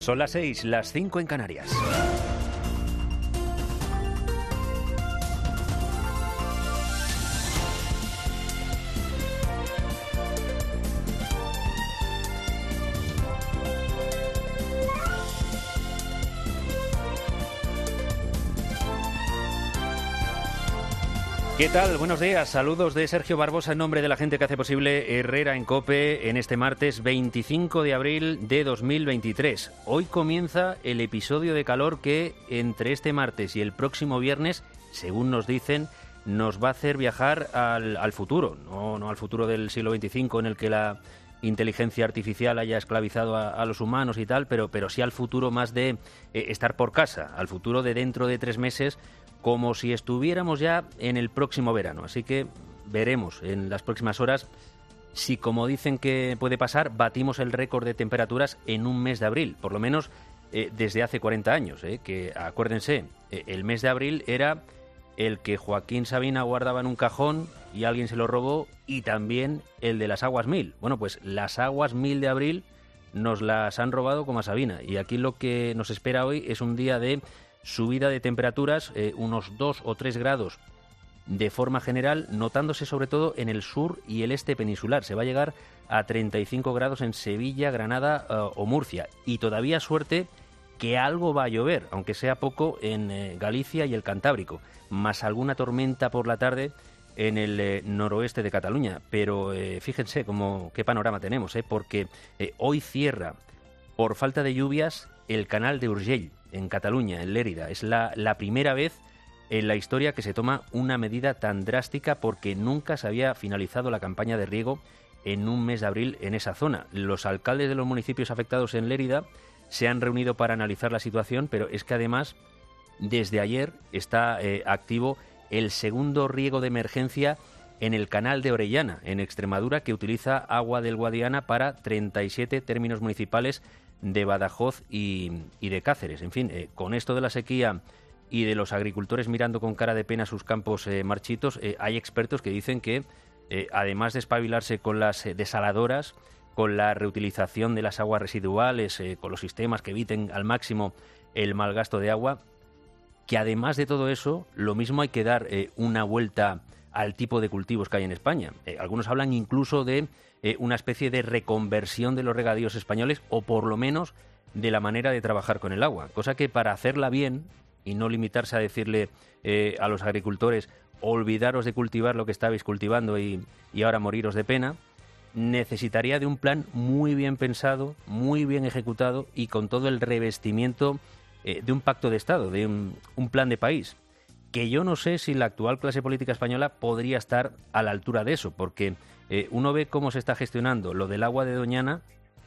Son las 6, las 5 en Canarias. ¿Qué tal? Buenos días. Saludos de Sergio Barbosa en nombre de la gente que hace posible Herrera en COPE en este martes 25 de abril de 2023. Hoy comienza el episodio de calor que entre este martes y el próximo viernes, según nos dicen, nos va a hacer viajar al futuro. No al futuro del siglo XXV en el que la inteligencia artificial haya esclavizado a los humanos y tal, pero sí al futuro más de estar por casa, al futuro de dentro de 3 meses, como si estuviéramos ya en el próximo verano. Así que veremos en las próximas horas si, como dicen que puede pasar, batimos el récord de temperaturas en un mes de abril, por lo menos desde hace 40 años, que acuérdense, el mes de abril era el que Joaquín Sabina guardaba en un cajón y alguien se lo robó, y también el de las aguas 1000. Bueno, pues las aguas 1000 de abril nos las han robado como a Sabina, y aquí lo que nos espera hoy es un día de subida de temperaturas, unos 2 o 3 grados de forma general, notándose sobre todo en el sur y el este peninsular. Se va a llegar a 35 grados en Sevilla, Granada o Murcia, y todavía suerte que algo va a llover, aunque sea poco, en Galicia y el Cantábrico, más alguna tormenta por la tarde en el noroeste de Cataluña. Pero fíjense qué panorama tenemos, porque hoy cierra por falta de lluvias el canal de Urgell, en Cataluña, en Lérida. Es la primera vez en la historia que se toma una medida tan drástica, porque nunca se había finalizado la campaña de riego en un mes de abril en esa zona. Los alcaldes de los municipios afectados en Lérida se han reunido para analizar la situación, pero es que además desde ayer está activo el segundo riego de emergencia en el canal de Orellana, en Extremadura, que utiliza agua del Guadiana para 37 términos municipales de Badajoz y de Cáceres. En fin, con esto de la sequía y de los agricultores mirando con cara de pena sus campos marchitos, hay expertos que dicen que además de espabilarse con las desaladoras, con la reutilización de las aguas residuales, con los sistemas que eviten al máximo el mal gasto de agua, que además de todo eso, lo mismo hay que dar una vuelta al tipo de cultivos que hay en España. Algunos hablan incluso de una especie de reconversión de los regadíos españoles, o por lo menos de la manera de trabajar con el agua, cosa que, para hacerla bien y no limitarse a decirle a los agricultores olvidaros de cultivar lo que estabais cultivando y ahora moriros de pena, necesitaría de un plan muy bien pensado, muy bien ejecutado y con todo el revestimiento de un pacto de Estado, de un plan de país, que yo no sé si la actual clase política española podría estar a la altura de eso, porque uno ve cómo se está gestionando lo del agua de Doñana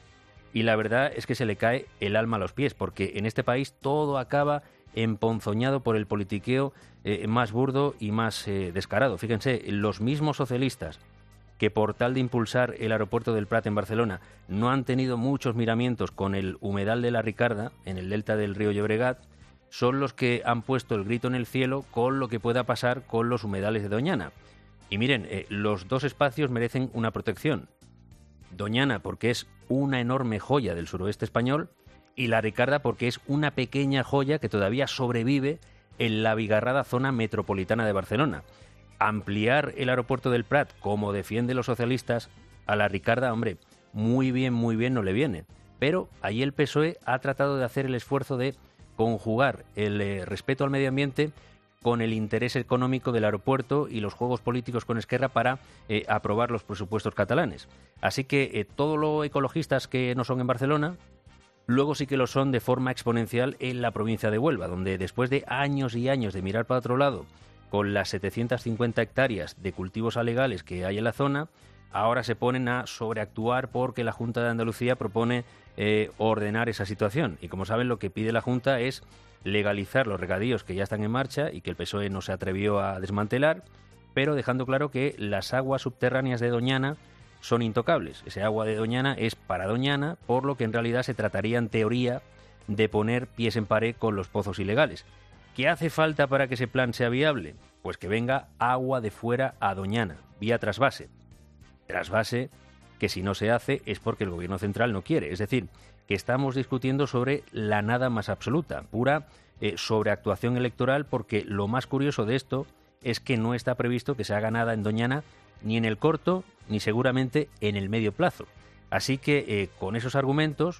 y la verdad es que se le cae el alma a los pies, porque en este país todo acaba emponzoñado por el politiqueo más burdo y más descarado. Fíjense, los mismos socialistas que, por tal de impulsar el aeropuerto del Prat en Barcelona, no han tenido muchos miramientos con el humedal de la Ricarda, en el delta del río Llobregat, son los que han puesto el grito en el cielo con lo que pueda pasar con los humedales de Doñana. Y miren, los dos espacios merecen una protección. Doñana porque es una enorme joya del suroeste español, y la Ricarda porque es una pequeña joya que todavía sobrevive en la abigarrada zona metropolitana de Barcelona. Ampliar el aeropuerto del Prat, como defienden los socialistas, a la Ricarda, hombre, muy bien no le viene. Pero ahí el PSOE ha tratado de hacer el esfuerzo de conjugar el respeto al medio ambiente con el interés económico del aeropuerto y los juegos políticos con Esquerra para aprobar los presupuestos catalanes. Así que todo lo ecologistas que no son en Barcelona, luego sí que lo son de forma exponencial en la provincia de Huelva, donde después de años y años de mirar para otro lado, con las 750 hectáreas de cultivos alegales que hay en la zona, ahora se ponen a sobreactuar porque la Junta de Andalucía propone ordenar esa situación. Y como saben, lo que pide la Junta es legalizar los regadíos que ya están en marcha y que el PSOE no se atrevió a desmantelar, pero dejando claro que las aguas subterráneas de Doñana son intocables. Ese agua de Doñana es para Doñana, por lo que en realidad se trataría, en teoría, de poner pies en pared con los pozos ilegales. ¿Qué hace falta para que ese plan sea viable? Pues que venga agua de fuera a Doñana, vía trasvase. Trasvase que, si no se hace, es porque el gobierno central no quiere. Es decir, que estamos discutiendo sobre la nada más absoluta, pura sobreactuación electoral, porque lo más curioso de esto es que no está previsto que se haga nada en Doñana ni en el corto ni seguramente en el medio plazo. Así que con esos argumentos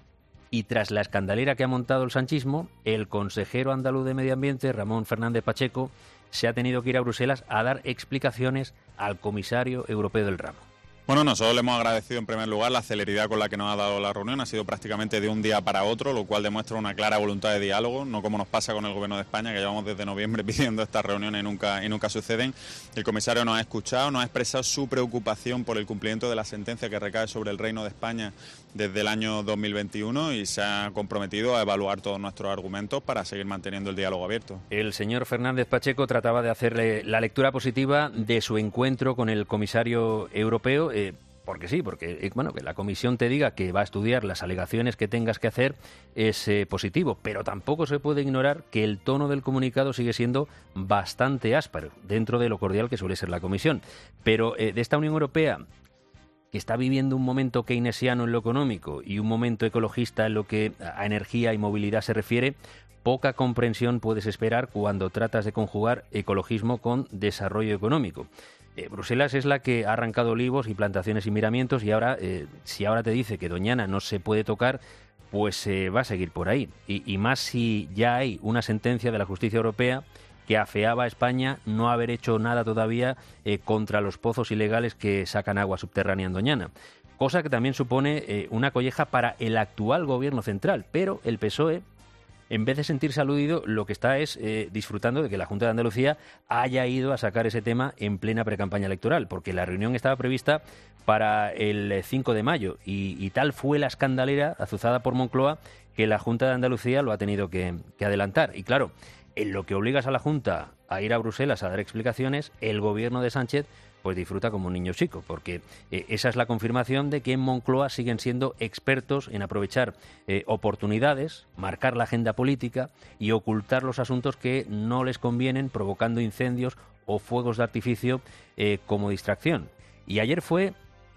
y tras la escandalera que ha montado el sanchismo, el consejero andaluz de Medio Ambiente, Ramón Fernández Pacheco, se ha tenido que ir a Bruselas a dar explicaciones al comisario europeo del ramo. Bueno, nosotros le hemos agradecido en primer lugar la celeridad con la que nos ha dado la reunión. Ha sido prácticamente de un día para otro, lo cual demuestra una clara voluntad de diálogo, no como nos pasa con el Gobierno de España, que llevamos desde noviembre pidiendo estas reuniones y nunca suceden. El comisario nos ha escuchado, nos ha expresado su preocupación por el cumplimiento de la sentencia que recae sobre el Reino de España desde el año 2021 y se ha comprometido a evaluar todos nuestros argumentos para seguir manteniendo el diálogo abierto. El señor Fernández Pacheco trataba de hacerle la lectura positiva de su encuentro con el comisario europeo, porque sí, porque que la comisión te diga que va a estudiar las alegaciones que tengas que hacer es positivo, pero tampoco se puede ignorar que el tono del comunicado sigue siendo bastante áspero dentro de lo cordial que suele ser la comisión. Pero de esta Unión Europea, que está viviendo un momento keynesiano en lo económico y un momento ecologista en lo que a energía y movilidad se refiere, poca comprensión puedes esperar cuando tratas de conjugar ecologismo con desarrollo económico. Bruselas es la que ha arrancado olivos y plantaciones y miramientos y ahora, si ahora te dice que Doñana no se puede tocar, pues va a seguir por ahí. Y más si ya hay una sentencia de la justicia europea que afeaba a España no haber hecho nada todavía contra los pozos ilegales que sacan agua subterránea en Doñana. Cosa que también supone una colleja para el actual gobierno central, pero el PSOE, en vez de sentirse aludido, lo que está es disfrutando de que la Junta de Andalucía haya ido a sacar ese tema en plena precampaña electoral, porque la reunión estaba prevista para el 5 de mayo y tal fue la escandalera azuzada por Moncloa que la Junta de Andalucía lo ha tenido que adelantar. Y claro, en lo que obligas a la Junta a ir a Bruselas a dar explicaciones, el gobierno de Sánchez pues disfruta como un niño chico, porque esa es la confirmación de que en Moncloa siguen siendo expertos en aprovechar oportunidades, marcar la agenda política y ocultar los asuntos que no les convienen, provocando incendios o fuegos de artificio como distracción. Y ayer fue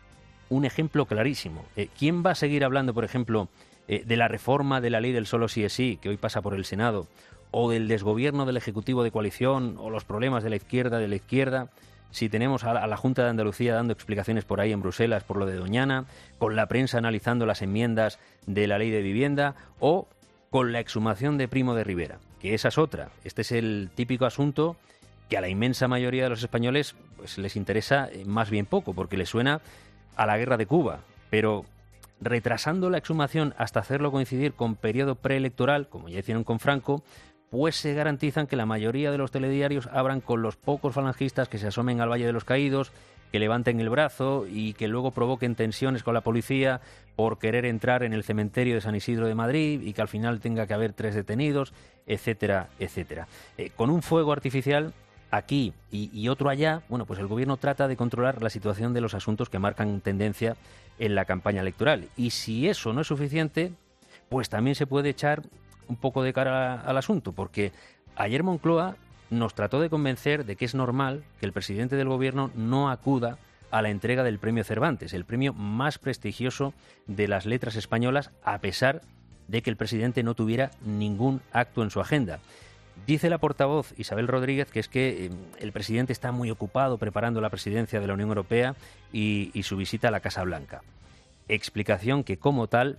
un ejemplo clarísimo. ¿Quién va a seguir hablando, por ejemplo, de la reforma de la ley del solo sí es sí, que hoy pasa por el Senado, o del desgobierno del Ejecutivo de coalición, o los problemas de la izquierda, si tenemos a la Junta de Andalucía dando explicaciones por ahí en Bruselas por lo de Doñana, con la prensa analizando las enmiendas de la ley de vivienda, o con la exhumación de Primo de Rivera, que esa es otra. Este es el típico asunto que a la inmensa mayoría de los españoles pues les interesa más bien poco, porque les suena a la guerra de Cuba, pero retrasando la exhumación hasta hacerlo coincidir con periodo preelectoral, como ya hicieron con Franco, pues se garantizan que la mayoría de los telediarios abran con los pocos falangistas que se asomen al Valle de los Caídos, que levanten el brazo y que luego provoquen tensiones con la policía por querer entrar en el cementerio de San Isidro de Madrid y que al final tenga que haber 3 detenidos, etcétera, etcétera. Con un fuego artificial aquí y otro allá, bueno, pues el gobierno trata de controlar la situación de los asuntos que marcan tendencia en la campaña electoral. Y si eso no es suficiente, pues también se puede echar un poco de cara al asunto, porque ayer Moncloa nos trató de convencer de que es normal que el presidente del gobierno no acuda a la entrega del premio Cervantes, el premio más prestigioso de las letras españolas, a pesar de que el presidente no tuviera ningún acto en su agenda. Dice la portavoz Isabel Rodríguez que es que el presidente está muy ocupado preparando la presidencia de la Unión Europea y su visita a la Casa Blanca. Explicación que, como tal,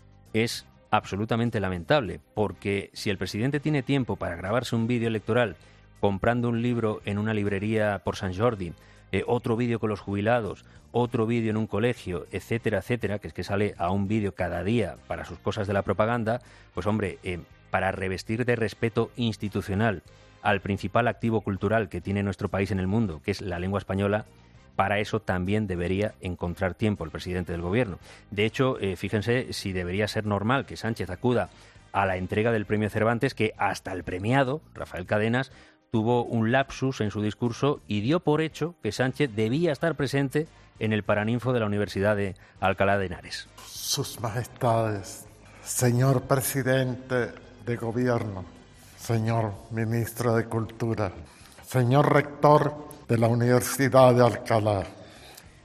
es absolutamente lamentable, porque si el presidente tiene tiempo para grabarse un vídeo electoral comprando un libro en una librería por Sant Jordi, otro vídeo con los jubilados, otro vídeo en un colegio, etcétera, etcétera, que es que sale a un vídeo cada día para sus cosas de la propaganda, pues hombre, para revestir de respeto institucional al principal activo cultural que tiene nuestro país en el mundo, que es la lengua española, para eso también debería encontrar tiempo el presidente del gobierno. De hecho, fíjense si debería ser normal que Sánchez acuda a la entrega del premio Cervantes, que hasta el premiado, Rafael Cadenas, tuvo un lapsus en su discurso y dio por hecho que Sánchez debía estar presente en el Paraninfo de la Universidad de Alcalá de Henares. Sus Majestades, señor presidente de Gobierno, señor ministro de Cultura, señor rector de la Universidad de Alcalá,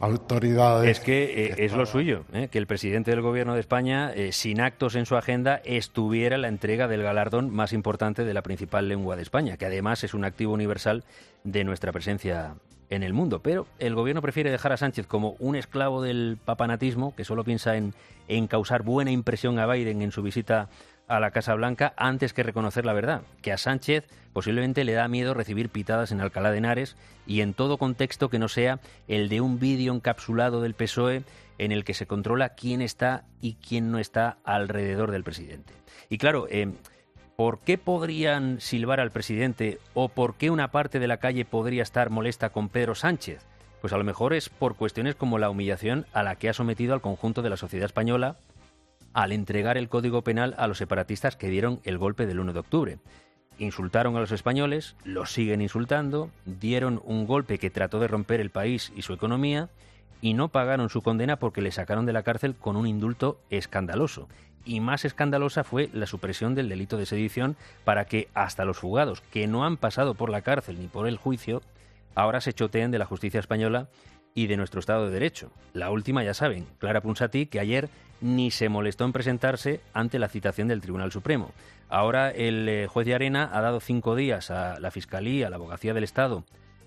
autoridades. Es que es lo suyo, que el presidente del Gobierno de España, sin actos en su agenda, estuviera en la entrega del galardón más importante de la principal lengua de España, que además es un activo universal de nuestra presencia en el mundo. Pero el Gobierno prefiere dejar a Sánchez como un esclavo del papanatismo, que solo piensa en causar buena impresión a Biden en su visita a la Casa Blanca, antes que reconocer la verdad, que a Sánchez posiblemente le da miedo recibir pitadas en Alcalá de Henares y en todo contexto que no sea el de un vídeo encapsulado del PSOE en el que se controla quién está y quién no está alrededor del presidente. Y claro, ¿por qué podrían silbar al presidente o por qué una parte de la calle podría estar molesta con Pedro Sánchez? Pues a lo mejor es por cuestiones como la humillación a la que ha sometido al conjunto de la sociedad española al entregar el Código Penal a los separatistas que dieron el golpe del 1 de octubre. Insultaron a los españoles, los siguen insultando, dieron un golpe que trató de romper el país y su economía y no pagaron su condena porque le sacaron de la cárcel con un indulto escandaloso. Y más escandalosa fue la supresión del delito de sedición para que hasta los fugados, que no han pasado por la cárcel ni por el juicio, ahora se choteen de la justicia española y de nuestro Estado de Derecho. La última, ya saben, Clara Ponsatí, que ayer ni se molestó en presentarse ante la citación del Tribunal Supremo. Ahora el juez de Arena ha dado 5 días a la Fiscalía, a la Abogacía del Estado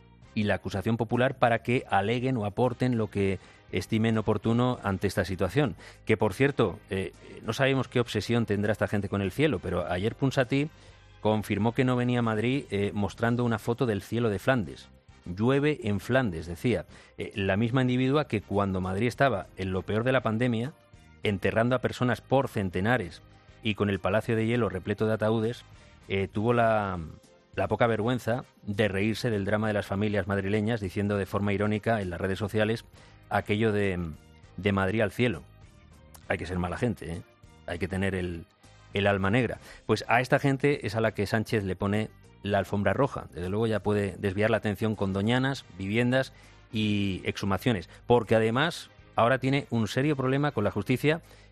y la acusación popular para que aleguen o aporten lo que estimen oportuno ante esta situación. Que, por cierto, no sabemos qué obsesión tendrá esta gente con el cielo, pero ayer Ponsatí confirmó que no venía a Madrid mostrando una foto del cielo de Flandes. Llueve en Flandes, decía. La misma individua que cuando Madrid estaba en lo peor de la pandemia, enterrando a personas por centenares y con el Palacio de Hielo repleto de ataúdes, tuvo la poca vergüenza de reírse del drama de las familias madrileñas, diciendo de forma irónica en las redes sociales aquello de Madrid al cielo. Hay que ser mala gente, hay que tener el alma negra. Pues a esta gente es a la que Sánchez le pone la alfombra roja. Desde luego ya puede desviar la atención con doñanas, viviendas y exhumaciones, porque además ahora tiene un serio problema con la justicia